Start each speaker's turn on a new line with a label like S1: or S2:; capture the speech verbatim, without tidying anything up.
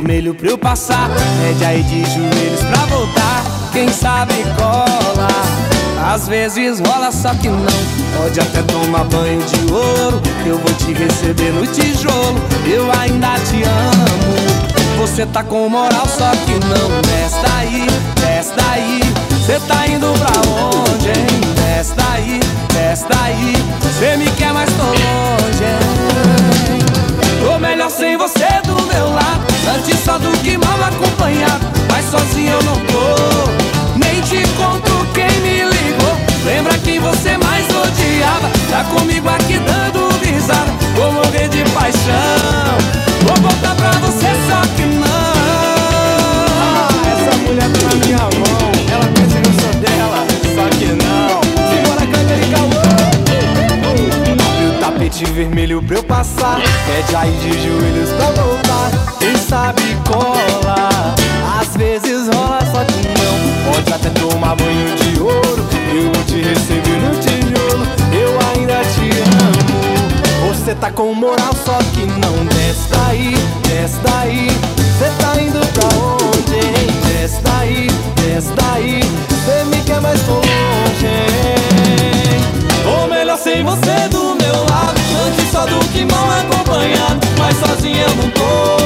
S1: vermelho pra eu passar. Pede aí de joelhos pra voltar. Quem sabe cola, às vezes rola, só que não. Pode até tomar banho de ouro, eu vou te receber no tijolo. Eu ainda te amo. Você tá com moral, só que não. Desce daí, desce daí. Cê tá indo pra onde, hein? Desce daí, desce daí. Cê me quer, mas tô longe, hein? Tô melhor sem você do meu lado. Antes só do que mal acompanhado. Mas sozinho eu não tô. Nem te conto quem me ligou. Lembra quem você mais odiava. Tá comigo aqui dando risada. Vou morrer de paixão. Vou voltar pra você, só que não.
S2: Ah, essa mulher tá na minha mão. Ela pensa que eu sou dela, só que não. Simbora, canta de calor. Abre o tapete vermelho pra eu passar. Pede aí de joelhos pra voltar. Quem sabe cola, às vezes rola, só que não. Pode até tomar banho de ouro, eu vou te receber no tijolo. Eu ainda te amo. Você tá com moral, só que não. Desce daí, desce daí. Cê tá indo pra onde, hein? Desce daí, desce daí. Cê me quer, mas tô longe, hein? Ou melhor sem você do meu lado. Antes só do que mal acompanhado. Mas sozinho eu não tô.